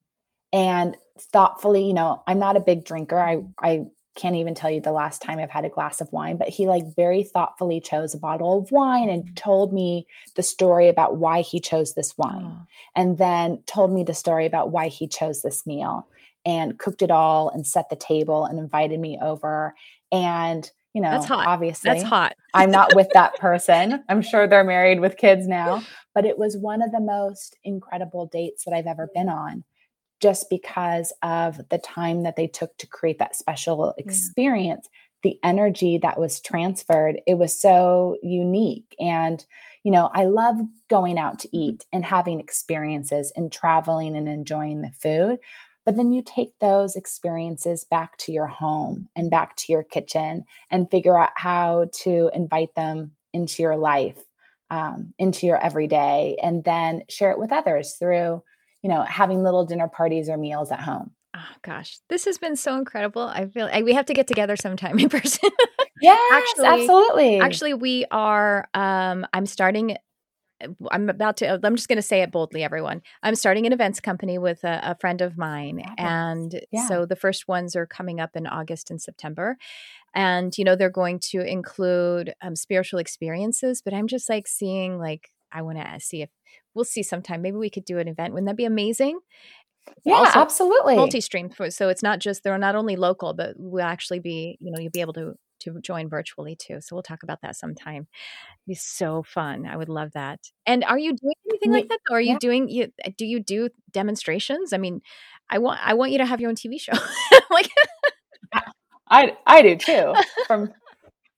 And thoughtfully, you know, I'm not a big drinker. I, I can't even tell you the last time I've had a glass of wine, but he like very thoughtfully chose a bottle of wine and told me the story about why he chose this wine. Oh. And then told me the story about why he chose this meal and cooked it all and set the table and invited me over. And you know, that's hot. Obviously, that's hot. I'm not with that person. I'm sure they're married with kids now, but it was one of the most incredible dates that I've ever been on, just because of the time that they took to create that special experience, yeah. the energy that was transferred. It was so unique. And, you know, I love going out to eat and having experiences and traveling and enjoying the food. But then you take those experiences back to your home and back to your kitchen and figure out how to invite them into your life, um, into your everyday, and then share it with others through, you know, having little dinner parties or meals at home. Oh gosh, this has been so incredible. I feel like we have to get together sometime in person. Yes, actually, absolutely. Actually, we are, um, I'm starting I'm about to, I'm just going to say it boldly, everyone. I'm starting an events company with a, a friend of mine. Yes. And yeah. so the first ones are coming up in August and September. And, you know, they're going to include um, spiritual experiences, but I'm just like seeing, like, I want to see if we'll see sometime. Maybe we could do an event. Wouldn't that be amazing? Yeah, also, absolutely. Multi-stream. For, so it's not just, they're not only local, but we'll actually be, you know, you'll be able to to join virtually too. So we'll talk about that sometime. It'd be so fun. I would love that. And are you doing anything like that? Or are you yeah. doing, you, do you do demonstrations? I mean, I want, I want you to have your own T V show. Like, I, I do too. From,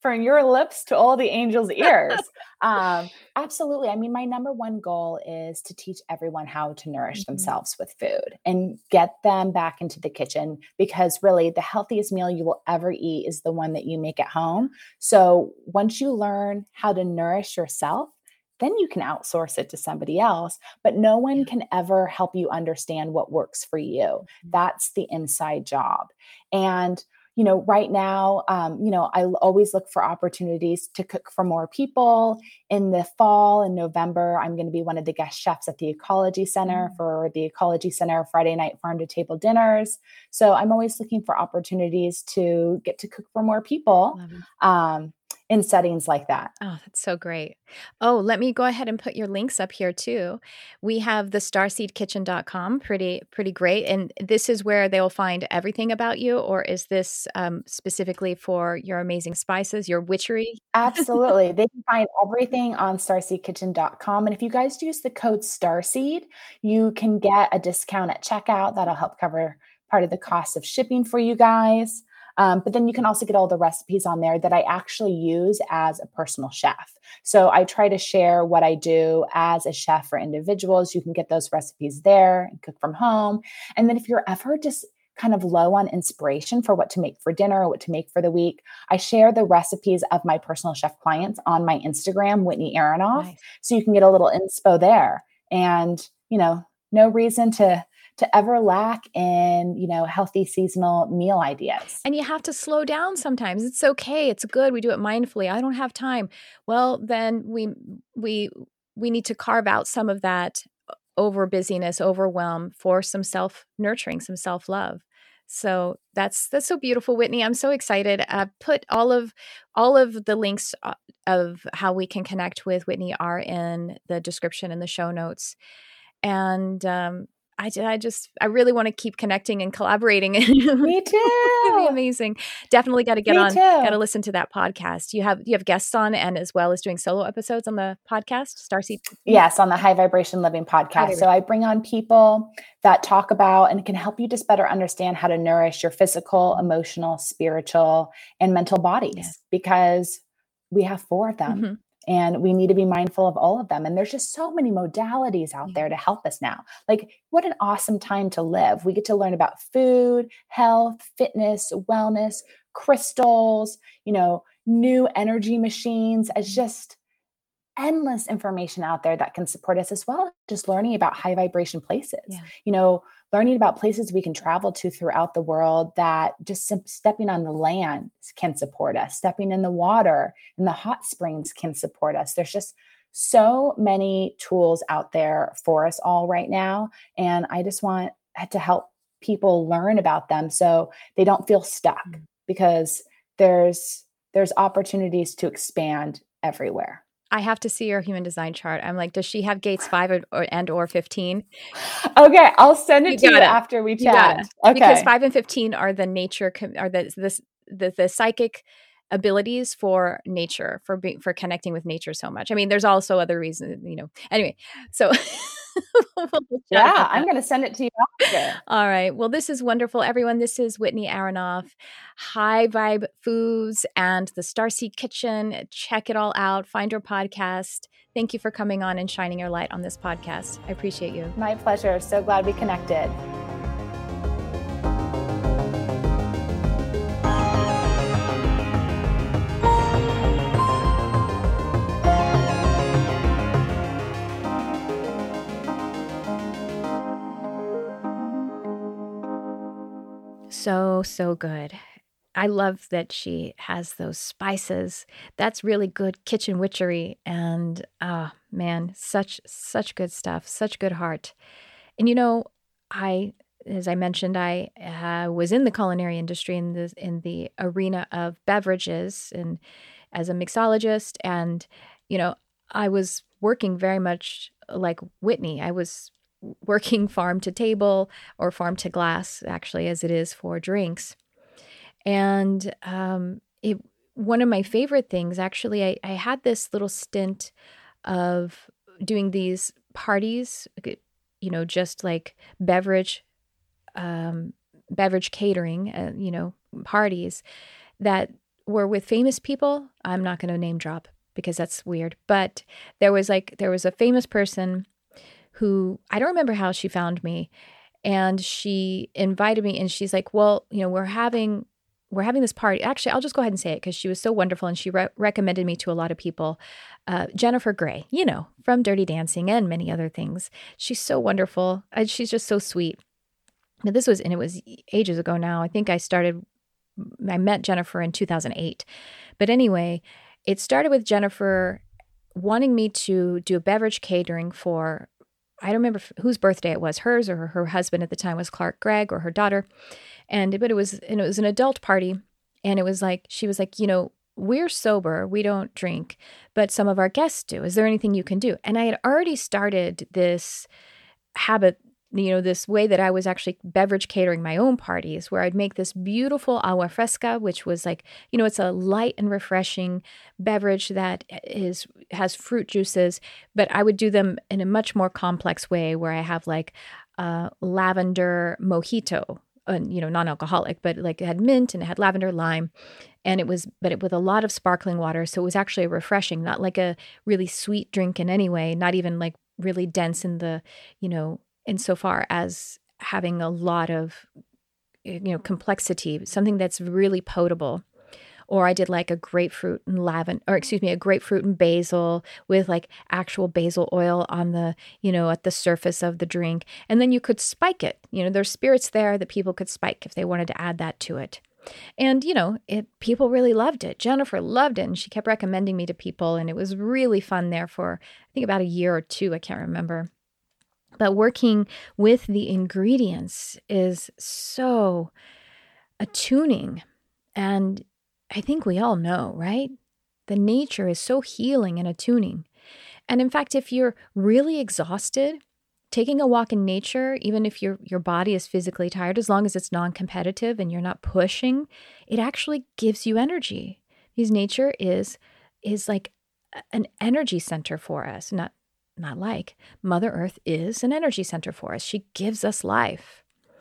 from your lips to all the angels' ears. Um, absolutely. I mean, my number one goal is to teach everyone how to nourish Mm-hmm. themselves with food and get them back into the kitchen, because really the healthiest meal you will ever eat is the one that you make at home. So once you learn how to nourish yourself, then you can outsource it to somebody else, but no one Yeah. can ever help you understand what works for you. Mm-hmm. That's the inside job. And you know, right now, um, you know, I always look for opportunities to cook for more people. In the fall, in November, I'm going to be one of the guest chefs at the Ecology Center Mm. for the Ecology Center Friday night farm to table dinners. So I'm always looking for opportunities to get to cook for more people Love it. um, in settings like that. Oh, that's so great. Oh, let me go ahead and put your links up here too. We have the starseed kitchen dot com, pretty pretty great. And this is where they'll find everything about you, or is this um, specifically for your amazing spices, your witchery? Absolutely. They can find everything on starseed kitchen dot com. And if you guys use the code STARSEED, you can get a discount at checkout. That'll help cover part of the cost of shipping for you guys. Um, but then you can also get all the recipes on there that I actually use as a personal chef. So I try to share what I do as a chef for individuals. You can get those recipes there and cook from home. And then if you're ever just kind of low on inspiration for what to make for dinner or what to make for the week, I share the recipes of my personal chef clients on my Instagram, Whitney Aronoff. Nice. So you can get a little inspo there. And, you know, no reason to to ever lack in, you know, healthy seasonal meal ideas. And you have to slow down sometimes. It's okay. It's good. We do it mindfully. I don't have time. Well, then we we we need to carve out some of that over busyness, overwhelm for some self-nurturing, some self-love. So that's that's so beautiful, Whitney. I'm so excited. Uh, put all of all of the links of how we can connect with Whitney are in the description and the show notes. And um, I, I just, I really want to keep connecting and collaborating. Me too. It'd be amazing. Definitely got to get Me on, too. got to listen to that podcast. You have, you have guests on, and as well as doing solo episodes on the podcast, Starseed. Yes, on the High Vibration Living podcast. So I bring on people that talk about and can help you just better understand how to nourish your physical, emotional, spiritual, and mental bodies, Yes. because we have four of them. Mm-hmm. And we need to be mindful of all of them. And there's just so many modalities out Yeah. there to help us now. Like, what an awesome time to live. We get to learn about food, health, fitness, wellness, crystals, you know, new energy machines. It's just endless information out there that can support us, as well as just learning about high vibration places. Yeah. You know, learning about places we can travel to throughout the world that just sim- stepping on the land can support us. Stepping in the water and the hot springs can support us. There's just so many tools out there for us all right now. And I just want to help people learn about them so they don't feel stuck, mm-hmm. because there's there's opportunities to expand everywhere. I have to see your human design chart. I'm like, does she have gates five or, or and or fifteen? Okay, I'll send it you to you it. after we you chat. Okay, because five and fifteen are the nature, are the this the, the psychic abilities for nature, for being for connecting with nature so much. I mean, there's also other reasons, you know. Anyway, so we'll yeah, I'm going to send it to you after. All right. Well, this is wonderful, everyone. This is Whitney Aronoff, High Vibe Foods and the Starseed Kitchen. Check it all out. Find her podcast. Thank you for coming on and shining your light on this podcast. I appreciate you. My pleasure. So glad we connected. So, so good. I love that she has those spices. That's really good kitchen witchery. And, oh, man, such, such good stuff, such good heart. And, you know, I, as I mentioned, I uh, was in the culinary industry in the, in the arena of beverages and as a mixologist. And, you know, I was working very much like Whitney. I was working farm to table or farm to glass, actually, as it is for drinks. And um, it, one of my favorite things, actually, I, I had this little stint of doing these parties, you know, just like beverage, um, beverage catering, uh, you know, parties that were with famous people. I'm not going to name drop because that's weird. But there was like, there was a famous person who, I don't remember how she found me. And she invited me and she's like, well, you know, we're having, we're having this party. Actually, I'll just go ahead and say it because she was so wonderful. And she re- recommended me to a lot of people. Uh, Jennifer Grey, you know, from Dirty Dancing and many other things. She's so wonderful. And she's just so sweet. Now this was, and it was ages ago now. I think I started, I met Jennifer in two thousand eight. But anyway, it started with Jennifer wanting me to do a beverage catering for, I don't remember whose birthday it was, hers or her husband at the time was Clark Gregg or her daughter. And, but it was, and it was an adult party. And it was like, she was like, you know, we're sober, we don't drink, but some of our guests do. Is there anything you can do? And I had already started this habit, you know, this way that I was actually beverage catering my own parties where I'd make this beautiful agua fresca, which was like, you know, it's a light and refreshing beverage that is has fruit juices, but I would do them in a much more complex way where I have like uh, lavender mojito, and you know, non-alcoholic, but like it had mint and it had lavender, lime, and it was, but it with a lot of sparkling water. So it was actually refreshing, not like a really sweet drink in any way, not even like really dense in the, you know, insofar as having a lot of, you know, complexity, something that's really potable. Or I did like a grapefruit and lavender, or excuse me, a grapefruit and basil with like actual basil oil on the, you know, at the surface of the drink. And then you could spike it. You know, there's spirits there that people could spike if they wanted to add that to it. And, you know, it people really loved it. Jennifer loved it. And she kept recommending me to people. And it was really fun there for, I think about a year or two. I can't remember. But working with the ingredients is so attuning. And I think we all know, right? The nature is so healing and attuning. And in fact, if you're really exhausted, taking a walk in nature, even if your your body is physically tired, as long as it's non-competitive and you're not pushing, it actually gives you energy. Because nature is is like an energy center for us, not not like Mother Earth is an energy center for us. She gives us life.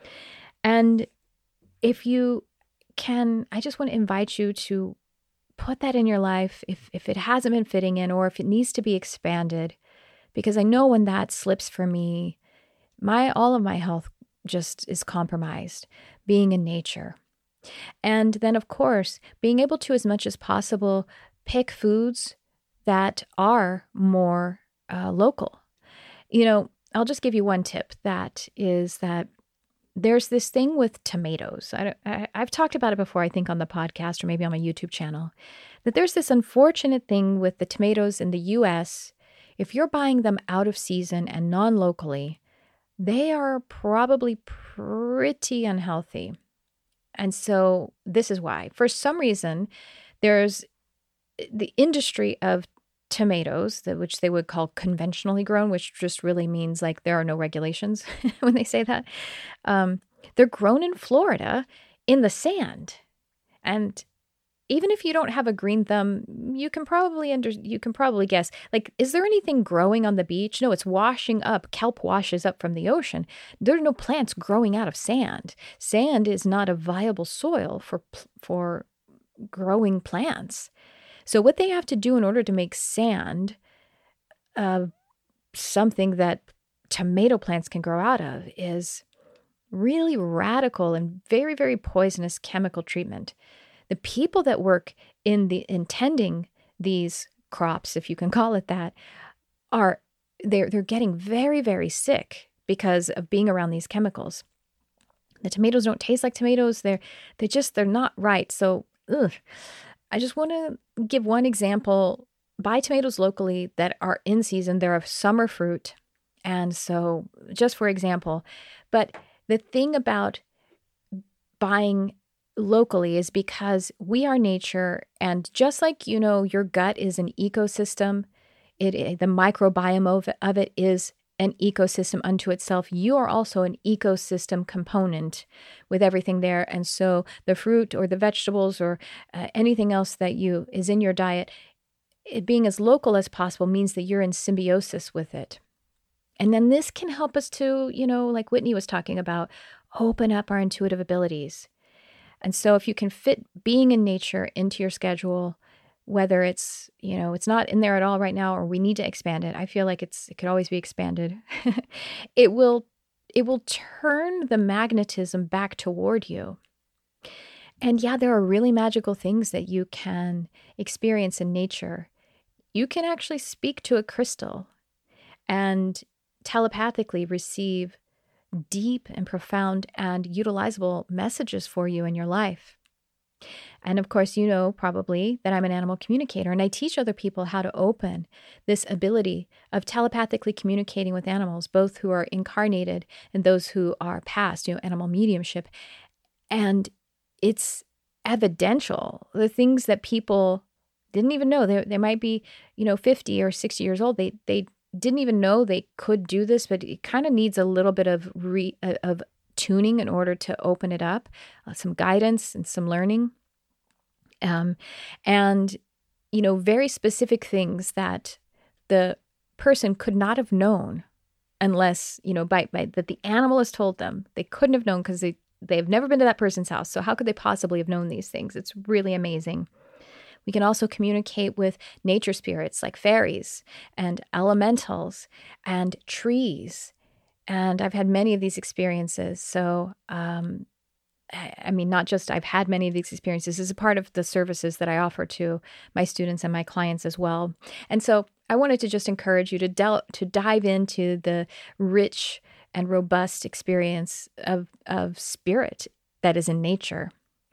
And if you can, I just want to invite you to put that in your life if, if it hasn't been fitting in or if it needs to be expanded, because I know when that slips for me, my all of my health just is compromised, being in nature. And then, of course, being able to, as much as possible, pick foods that are more uh, local. You know, I'll just give you one tip. That is that there's this thing with tomatoes. I, I, I've talked about it before, I think, on the podcast or maybe on my YouTube channel, that there's this unfortunate thing with the tomatoes in the U S. If you're buying them out of season and non-locally, they are probably pretty unhealthy. And so this is why. For some reason, there's the industry of tomatoes, which they would call conventionally grown, which just really means like there are no regulations when they say that. Um, they're grown in Florida in the sand. And even if you don't have a green thumb, you can probably under, you can probably guess, like, is there anything growing on the beach? No, it's washing up. Kelp washes up from the ocean. There are no plants growing out of sand. Sand is not a viable soil for for growing plants. So what they have to do in order to make sand uh, something that tomato plants can grow out of is really radical and very, very poisonous chemical treatment. The people that work in the intending these crops, if you can call it that, are they're they're getting very, very sick because of being around these chemicals. The tomatoes don't taste like tomatoes. They're they just they're not right. So, ugh. I just want to give one example. Buy tomatoes locally that are in season. They're a summer fruit. And so just for example, but the thing about buying locally is because we are nature. And just like, you know, your gut is an ecosystem, it the microbiome of, of it is an ecosystem unto itself. You are also an ecosystem component with everything there. And so the fruit or the vegetables or uh, anything else that you is in your diet, it being as local as possible means that you're in symbiosis with it. And then this can help us to, you know, like Whitney was talking about, open up our intuitive abilities. And so if you can fit being in nature into your schedule, whether it's, you know, it's not in there at all right now, or we need to expand it. I feel like it's, it could always be expanded. it will, it will turn the magnetism back toward you. And yeah, there are really magical things that you can experience in nature. You can actually speak to a crystal and telepathically receive deep and profound and utilizable messages for you in your life. And of course, you know probably that I'm an animal communicator, and I teach other people how to open this ability of telepathically communicating with animals, both who are incarnated and those who are past, you know, animal mediumship. And it's evidential. The things that people didn't even know, they, they might be, you know, fifty or sixty years old. They, they didn't even know they could do this, but it kind of needs a little bit of re, of tuning in order to open it up, uh, some guidance and some learning. Um, and, you know, very specific things that the person could not have known unless, you know, by, by that the animal has told them. They couldn't have known because they, they've never been to that person's house. So how could they possibly have known these things? It's really amazing. We can also communicate with nature spirits like fairies and elementals and trees. And I've had many of these experiences. So, um, I mean, not just I've had many of these experiences. This is a part of the services that I offer to my students and my clients as well. And so I wanted to just encourage you to del- to dive into the rich and robust experience of, of spirit that is in nature.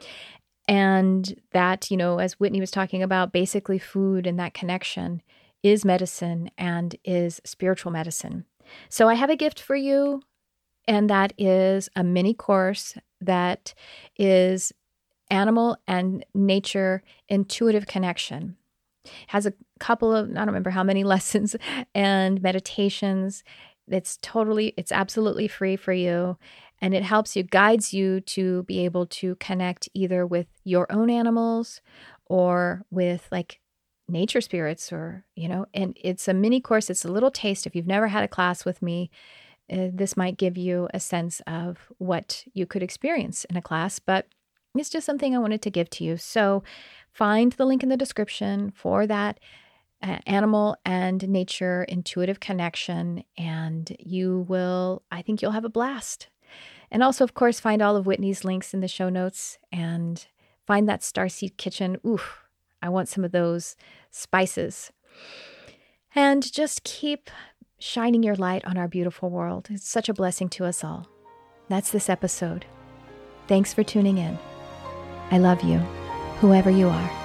And that, you know, as Whitney was talking about, basically food and that connection is medicine and is spiritual medicine. So I have a gift for you, and that is a mini course that is animal and nature intuitive connection. It has a couple of, I don't remember how many lessons and meditations. It's totally, it's absolutely free for you. And it helps you, guides you to be able to connect either with your own animals or with like nature spirits, or, you know, and it's a mini course. It's a little taste. If you've never had a class with me, uh, this might give you a sense of what you could experience in a class, but it's just something I wanted to give to you. So find the link in the description for that uh, animal and nature intuitive connection, and you will, I think you'll have a blast. And also, of course, find all of Whitney's links in the show notes, and find that Starseed Kitchen. Oof, I want some of those spices. And just keep shining your light on our beautiful world. It's such a blessing to us all. That's this episode. Thanks for tuning in. I love you, whoever you are.